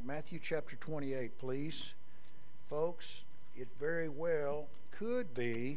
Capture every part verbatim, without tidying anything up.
right, Matthew chapter twenty-eight, please. Folks, it very well could be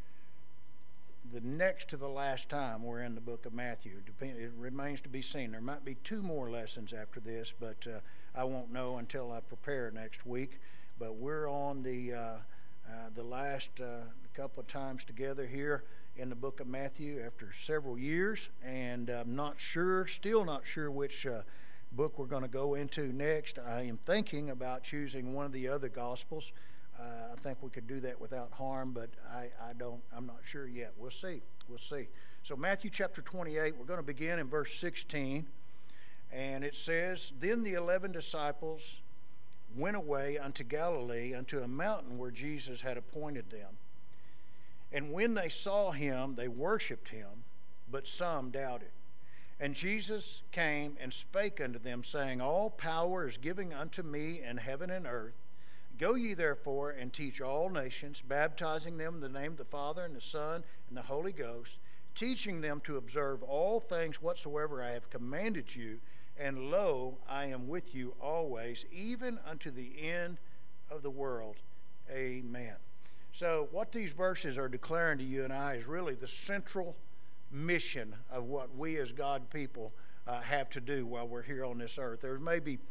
the next to the last time we're in the book of Matthew. It remains to be seen. There might be two more lessons after this, but uh, I won't know until I prepare next week. But we're on the uh, uh, the last uh, couple of times together here in the book of Matthew after several years, and I'm not sure, still not sure which uh, book we're going to go into next. I am thinking about choosing one of the other Gospels. Uh, I think we could do that without harm, but I, I don't, I'm not sure yet. We'll see. We'll see. So Matthew chapter twenty-eight, we're going to begin in verse sixteen. And it says, Then the eleven disciples went away unto Galilee, unto a mountain where Jesus had appointed them. And when they saw him, they worshipped him, but some doubted. And Jesus came and spake unto them, saying, All power is given unto me in heaven and earth. Go ye therefore and teach all nations, baptizing them in the name of the Father and the Son and the Holy Ghost, teaching them to observe all things whatsoever I have commanded you. And lo, I am with you always, even unto the end of the world. Amen. So what these verses are declaring to you and I is really the central mission of what we as God people uh, have to do while we're here on this earth. There may be,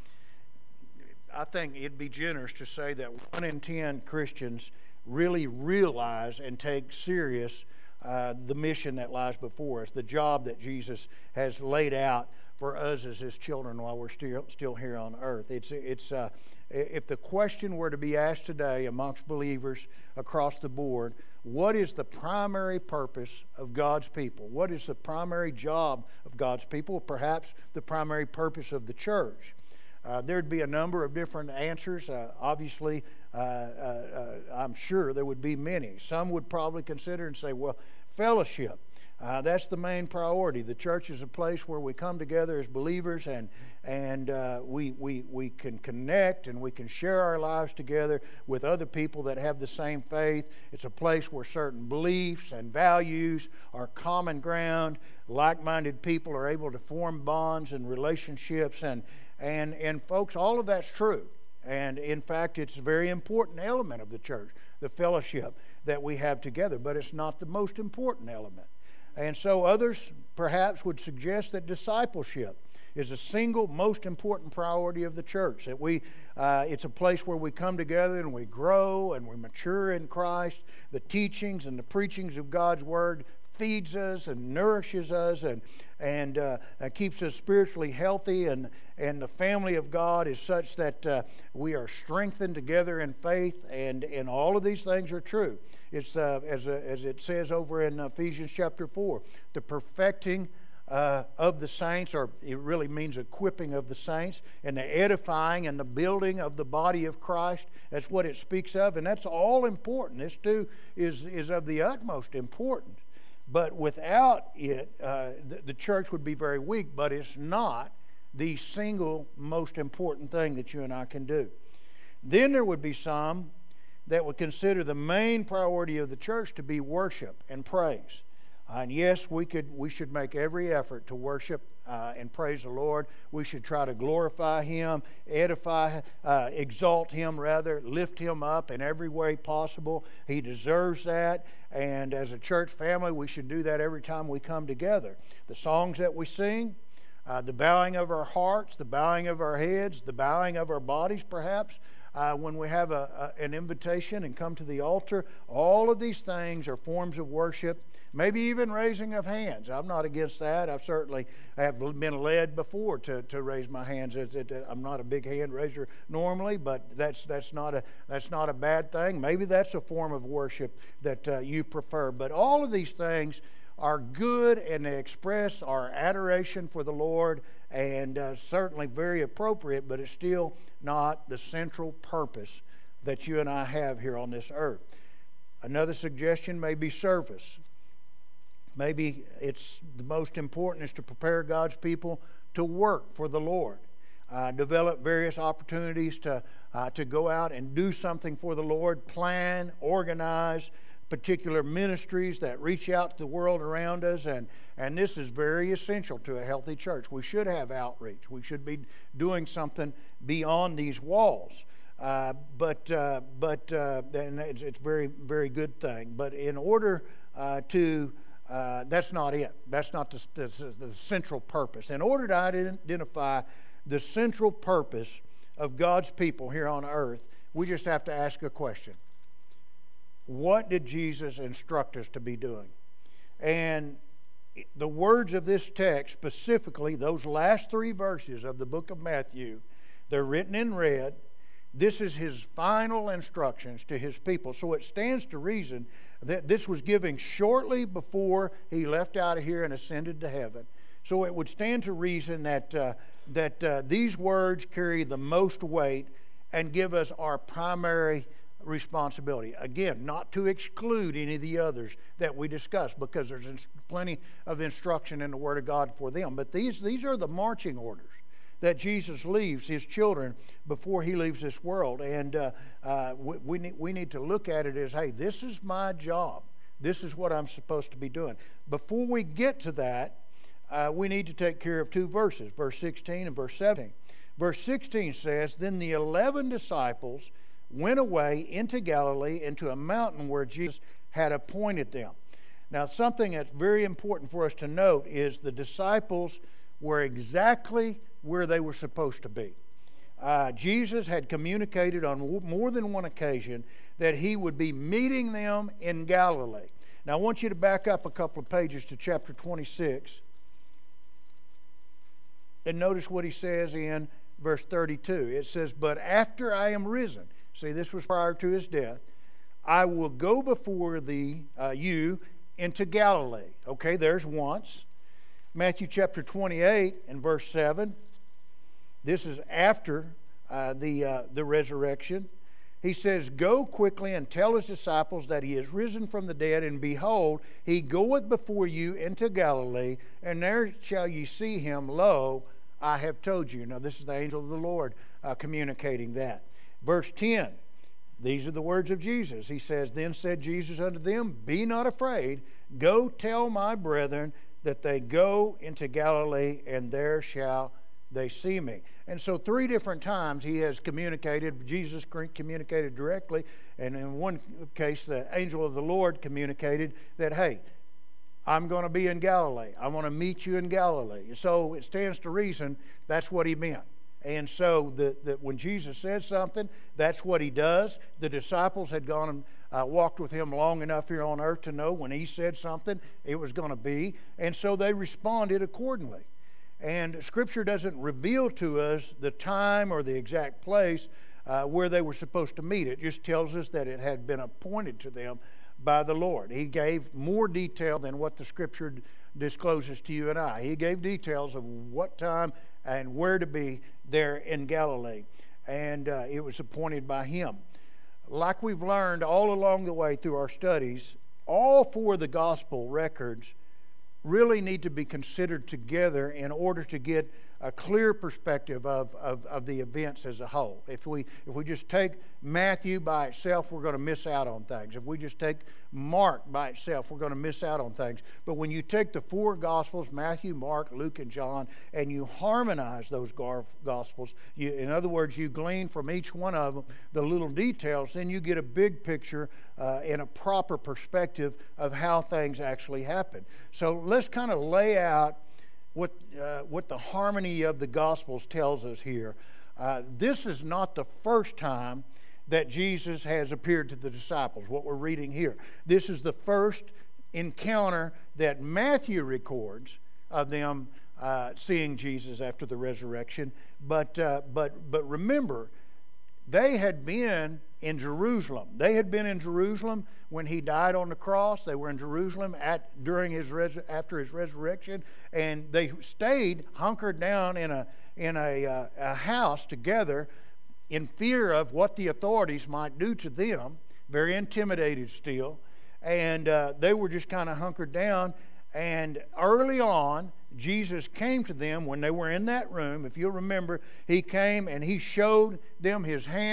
I think it'd be generous to say that one in ten Christians really realize and take serious uh, the mission that lies before us, the job that Jesus has laid out for us as his children while we're still still here on earth. It's it's uh, if the question were to be asked today amongst believers across the board, what is the primary purpose of God's people? What is the primary job of God's people? Perhaps the primary purpose of the church. Uh, there'd be a number of different answers. Uh, obviously, uh, uh, uh, I'm sure there would be many. Some would probably consider and say, well, fellowship. Uh, that's the main priority. The church is a place where we come together as believers and and uh, we, we, we can connect and we can share our lives together with other people that have the same faith. It's a place where certain beliefs and values are common ground. Like-minded people are able to form bonds and relationships. And, and, and folks, all of that's true. And in fact, it's a very important element of the church, the fellowship that we have together. But it's not the most important element. And so others perhaps would suggest that discipleship is the single most important priority of the church. That we, uh, it's a place where we come together and we grow and we mature in Christ. The teachings and the preachings of God's Word feeds us and nourishes us and and uh, keeps us spiritually healthy. And, and the family of God is such that uh, we are strengthened together in faith. And, and all of these things are true. It's uh, as, uh, as it says over in Ephesians chapter four, the perfecting uh, of the saints, or it really means equipping of the saints, and the edifying and the building of the body of Christ. That's what it speaks of, and that's all important. This too is, is of the utmost importance. But without it, uh, the, the church would be very weak, but it's not the single most important thing that you and I can do. Then there would be some that would consider the main priority of the church to be worship and praise. Uh, and yes, we could, we should make every effort to worship uh, and praise the Lord. We should try to glorify Him, edify, uh, exalt Him rather, lift Him up in every way possible. He deserves that. And as a church family, we should do that every time we come together. The songs that we sing, uh, the bowing of our hearts, the bowing of our heads, the bowing of our bodies perhaps, Uh, when we have a, a, an invitation and come to the altar, all of these things are forms of worship, maybe even raising of hands. I'm not against that. I've certainly have been led before to, to raise my hands. I'm not a big hand raiser normally, but that's that's not a that's not a bad thing. Maybe that's a form of worship that uh, you prefer. But all of these things are good, and they express our adoration for the Lord, and uh, certainly very appropriate, but it's still not the central purpose that you and I have here on this earth. Another suggestion may be service. Maybe it's the most important is to prepare God's people to work for the Lord. Uh, develop various opportunities to, uh, to go out and do something for the Lord, plan, organize, particular ministries that reach out to the world around us, and, and this is very essential to a healthy church. We should have outreach. We should be doing something beyond these walls. Uh, but uh, but uh, and it's, it's very, very good thing. But in order uh, to, uh, that's not it. That's not the, the, the central purpose. In order to identify the central purpose of God's people here on earth, we just have to ask a question. What did Jesus instruct us to be doing? And the words of this text, specifically those last three verses of the book of Matthew, they're written in red. This is his final instructions to his people. So it stands to reason that this was given shortly before he left out of here and ascended to heaven. So it would stand to reason that, uh, that uh, these words carry the most weight and give us our primary responsibility. Again, not to exclude any of the others that we discussed, because there's plenty of instruction in the Word of God for them. But these, these are the marching orders that Jesus leaves his children before he leaves this world. And uh, uh, we, we, need, we need to look at it as, hey, this is my job. This is what I'm supposed to be doing. Before we get to that, uh, we need to take care of two verses, verse sixteen and verse seventeen. Verse sixteen says, "Then the eleven disciples went away into Galilee, into a mountain where Jesus had appointed them." Now, something that's very important for us to note is the disciples were exactly where they were supposed to be. Uh, Jesus had communicated on more than one occasion that he would be meeting them in Galilee. Now, I want you to back up a couple of pages to chapter twenty-six and notice what he says in verse thirty-two. It says, "But after I am risen," see, this was prior to his death, "I will go before thee, uh, you into Galilee." Okay, there's once. Matthew chapter twenty-eight and verse seven. This is after uh, the, uh, the resurrection. He says, "Go quickly and tell his disciples that he is risen from the dead, and behold, he goeth before you into Galilee, and there shall ye see him. Lo, I have told you." Now, this is the angel of the Lord uh, communicating that. Verse ten, these are the words of Jesus. He says, "Then said Jesus unto them, Be not afraid. Go tell my brethren that they go into Galilee, and there shall they see me." And so three different times he has communicated. Jesus communicated directly, and in one case the angel of the Lord communicated that, hey, I'm going to be in Galilee. I want to meet you in Galilee. So it stands to reason that's what he meant. And so the, the, when Jesus says something, that's what he does. The disciples had gone and uh, walked with him long enough here on earth to know when he said something, it was going to be. And so they responded accordingly. And Scripture doesn't reveal to us the time or the exact place uh, where they were supposed to meet. It just tells us that it had been appointed to them by the Lord. He gave more detail than what the Scripture discloses to you and I. He gave details of what time and where to be there in Galilee. And uh, it was appointed by him. Like we've learned all along the way through our studies, all four of the gospel records really need to be considered together in order to get a clear perspective of, of, of the events as a whole. If we if we just take Matthew by itself, we're going to miss out on things. If we just take Mark by itself, we're going to miss out on things. But when you take the four Gospels, Matthew, Mark, Luke, and John, and you harmonize those gar- Gospels, you, in other words, you glean from each one of them the little details, then you get a big picture uh, and a proper perspective of how things actually happen. So let's kind of lay out what uh, what the harmony of the Gospels tells us here. Uh, this is not the first time that Jesus has appeared to the disciples, what we're reading here. This is the first encounter that Matthew records of them uh, seeing Jesus after the resurrection. But uh, but but remember, they had been in Jerusalem. They had been in Jerusalem when he died on the cross. They were in Jerusalem at during his res, after his resurrection, and they stayed hunkered down in a in a, uh, a house together, in fear of what the authorities might do to them. Very intimidated still, and uh, they were just kind of hunkered down. And early on, Jesus came to them when they were in that room. If you'll remember, he came and he showed them his hands,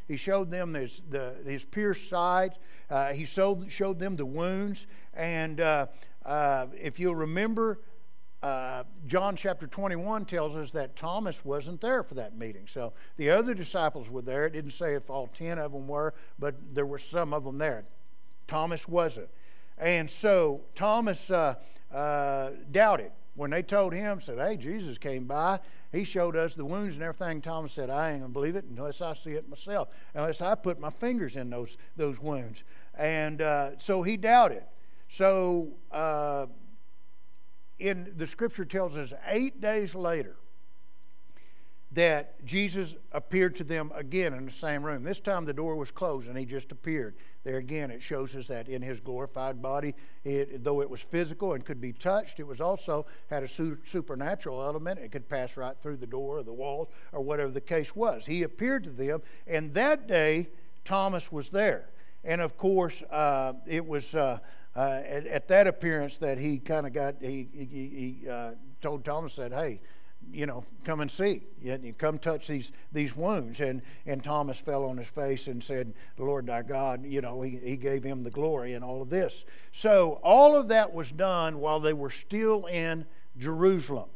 He showed them his, the, his pierced side. Uh, he showed, showed them the wounds. And uh, uh, if you'll remember, uh, John chapter twenty-one tells us that Thomas wasn't there for that meeting. So the other disciples were there. It didn't say if all ten of them were, but there were some of them there. Thomas wasn't. And so Thomas uh, uh, doubted. When they told him, said, hey, Jesus came by, he showed us the wounds and everything. Thomas said, I ain't going to believe it unless I see it myself, unless I put my fingers in those, those wounds. And uh, so he doubted. So uh, in the scripture tells us eight days later that Jesus appeared to them again in the same room. This time the door was closed and he just appeared. There again, it shows us that in his glorified body, it, though it was physical and could be touched, it was also had a su- supernatural element. It could pass right through the door or the walls or whatever the case was. He appeared to them, and that day Thomas was there. And of course, uh, it was uh, uh, at, at that appearance that he kind of got, he, he, he uh, told Thomas, said, hey, you know, come and see. You come touch these these wounds. And, and Thomas fell on his face and said, the Lord thy God, you know, he, he gave him the glory and all of this. So all of that was done while they were still in Jerusalem.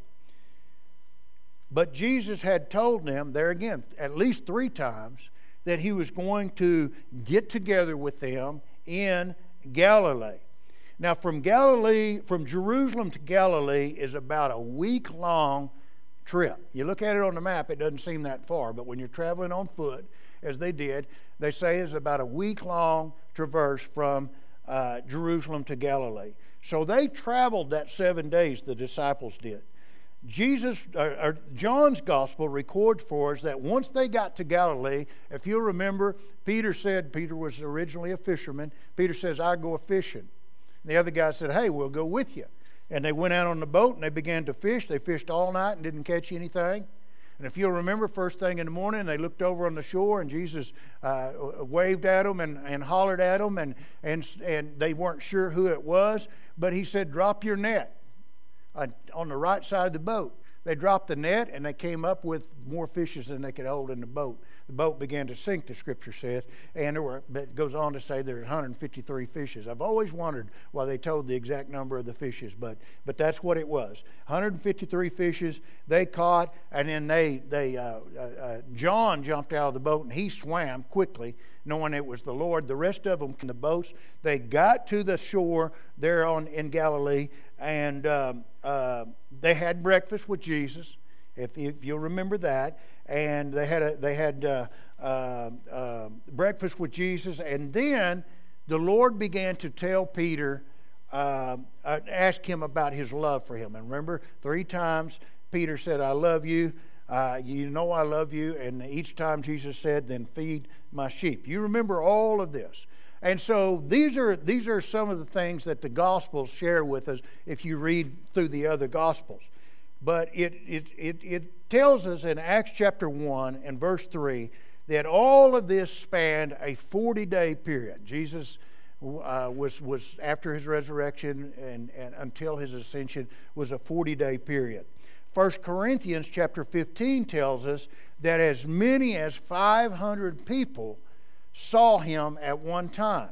But Jesus had told them, there again, at least three times, that he was going to get together with them in Galilee. Now from Galilee, from Jerusalem to Galilee is about a week-long trip. You look at it on the map, it doesn't seem that far, but when you're traveling on foot, as they did, they say it's about a week-long traverse from uh, Jerusalem to Galilee. So they traveled that seven days, the disciples did. Jesus, or, or John's gospel records for us that once they got to Galilee, if you'll remember, Peter said, Peter was originally a fisherman, Peter says, I go a-fishing. The other guy said, hey, we'll go with you. And they went out on the boat and they began to fish. They fished all night and didn't catch anything. And if you'll remember, first thing in the morning, they looked over on the shore and Jesus uh, waved at them and, and hollered at them, and, and, and they weren't sure who it was. But he said, drop your net uh, on the right side of the boat. They dropped the net and they came up with more fishes than they could hold in the boat. The boat began to sink, the scripture says, and there were, but it goes on to say there's one hundred fifty-three fishes. I've always wondered why they told the exact number of the fishes, but but that's what it was. one hundred fifty-three fishes they caught, and then they they uh, uh, uh, John jumped out of the boat and he swam quickly, knowing it was the Lord. The rest of them in the boats, they got to the shore there on in Galilee, and um, uh, they had breakfast with Jesus. If, if you'll remember that, and they had a, they had uh, uh, uh, breakfast with Jesus, and then the Lord began to tell Peter, uh, uh, ask him about his love for him. And remember, three times Peter said, "I love you." Uh, you know I love you, and each time Jesus said, "Then feed my sheep." You remember all of this. And so these are these are some of the things that the Gospels share with us if you read through the other Gospels. But it, it, it, it tells us in Acts chapter one and verse three that all of this spanned a forty-day period. Jesus uh, was, was after his resurrection and, and until his ascension was a forty-day period. First Corinthians chapter fifteen tells us that as many as five hundred people saw him at one time.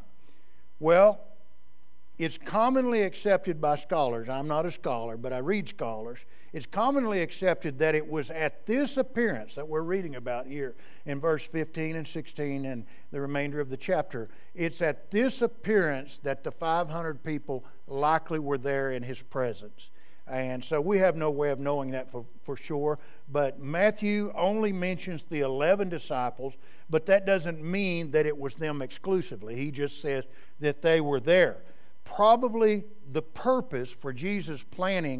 Well, it's commonly accepted by scholars. I'm not a scholar, but I read scholars. It's commonly accepted that it was at this appearance that we're reading about here in verse fifteen and sixteen and the remainder of the chapter. It's at this appearance that the five hundred people likely were there in his presence. And so we have no way of knowing that for, for sure. But Matthew only mentions the eleven disciples, but that doesn't mean that it was them exclusively. He just says that they were there. Probably the purpose for Jesus planning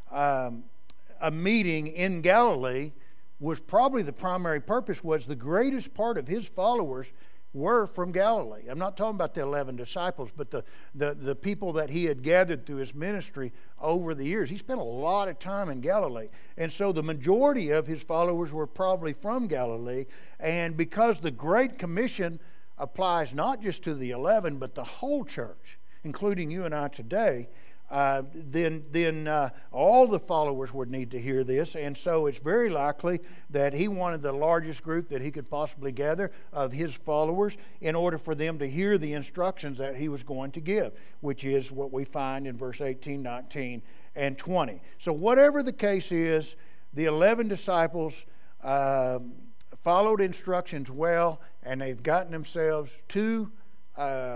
um, a meeting in Galilee was probably the primary purpose was the greatest part of his followers were from Galilee. I'm not talking about the eleven disciples, but the, the, the people that he had gathered through his ministry over the years. He spent a lot of time in Galilee. And so the majority of his followers were probably from Galilee. And because the Great Commission applies not just to the eleven, but the whole church, including you and I today, uh, then then uh, all the followers would need to hear this. And so it's very likely that he wanted the largest group that he could possibly gather of his followers in order for them to hear the instructions that he was going to give, which is what we find in verse eighteen, nineteen, and twenty. So whatever the case is, the eleven disciples uh, followed instructions well, and they've gotten themselves to uh,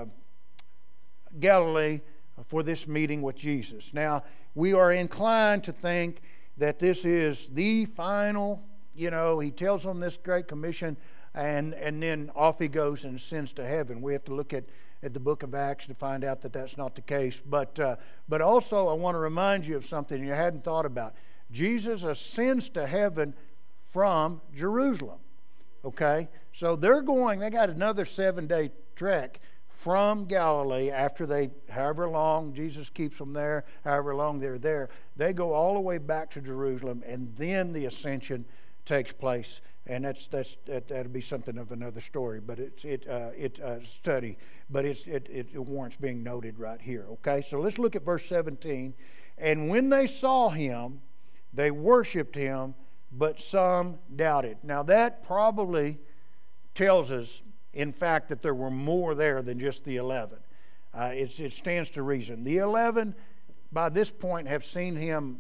Galilee for this meeting with Jesus. Now, we are inclined to think that this is the final, you know, he tells them this great commission, and, and then off he goes and ascends to heaven. We have to look at, at the book of Acts to find out that that's not the case. But, uh, but also, I want to remind you of something you hadn't thought about. Jesus ascends to heaven from Jerusalem. Okay? So they're going, they got another seven-day trek from Galilee after they, however long Jesus keeps them there, however long they're there. They go all the way back to Jerusalem, and then the ascension takes place. And that's that's that, that'll be something of another story, but it's it uh, it uh, study, but it's it, it it warrants being noted right here. Okay, so let's look at verse seventeen. And when they saw him, they worshipped him, but some doubted. Now that probably tells us, in fact, that there were more there than just the eleven. Uh, it, it stands to reason. The eleven, by this point, have seen him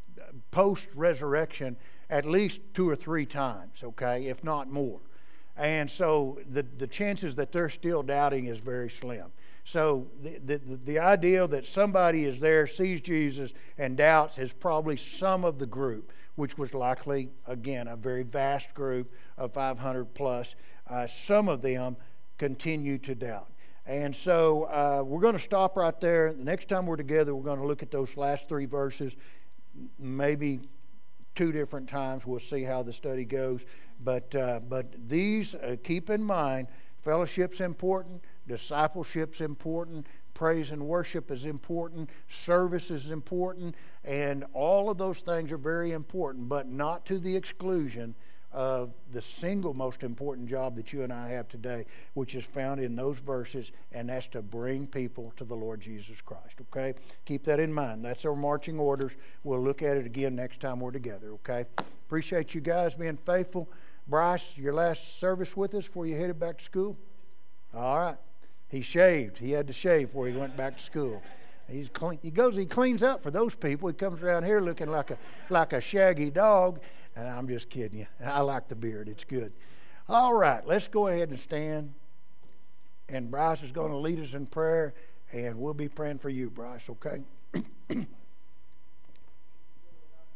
post-resurrection at least two or three times, okay, if not more. And so the, the chances that they're still doubting is very slim. So the, the, the idea that somebody is there, sees Jesus, and doubts is probably some of the group, which was likely, again, a very vast group of five hundred plus. Uh, some of them continue to doubt. And so uh, we're going to stop right there. The next time we're together, we're going to look at those last three verses, maybe two different times. We'll see how the study goes. But, uh, but these, uh, keep in mind, fellowship's important, discipleship's important, praise and worship is important, service is important, and all of those things are very important, but not to the exclusion of the single most important job that you and I have today, which is found in those verses, and that's to bring people to the Lord Jesus Christ, okay? Keep that in mind. That's our marching orders. We'll look at it again next time we're together, okay? Appreciate you guys being faithful. Bryce, your last service with us before you headed back to school? All right. He shaved. He had to shave before he went back to school. He's clean. He goes, he cleans up for those people. He comes around here looking like a like a shaggy dog. And I'm just kidding you. I like the beard. It's good. All right, let's go ahead and stand. And Bryce is going to lead us in prayer, and we'll be praying for you, Bryce, okay?